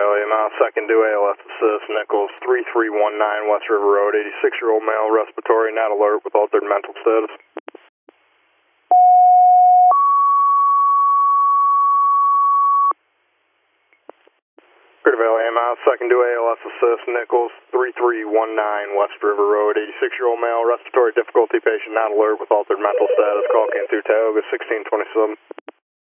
Valley, mile second to ALS assist, Nichols 3319 West River Road, 86-year-old male, respiratory, not alert with altered mental status. Clear Valley, mile second to ALS assist, Nichols 3319 West River Road, 86-year-old male, respiratory difficulty, patient not alert with altered mental status, call came through Tioga 1627.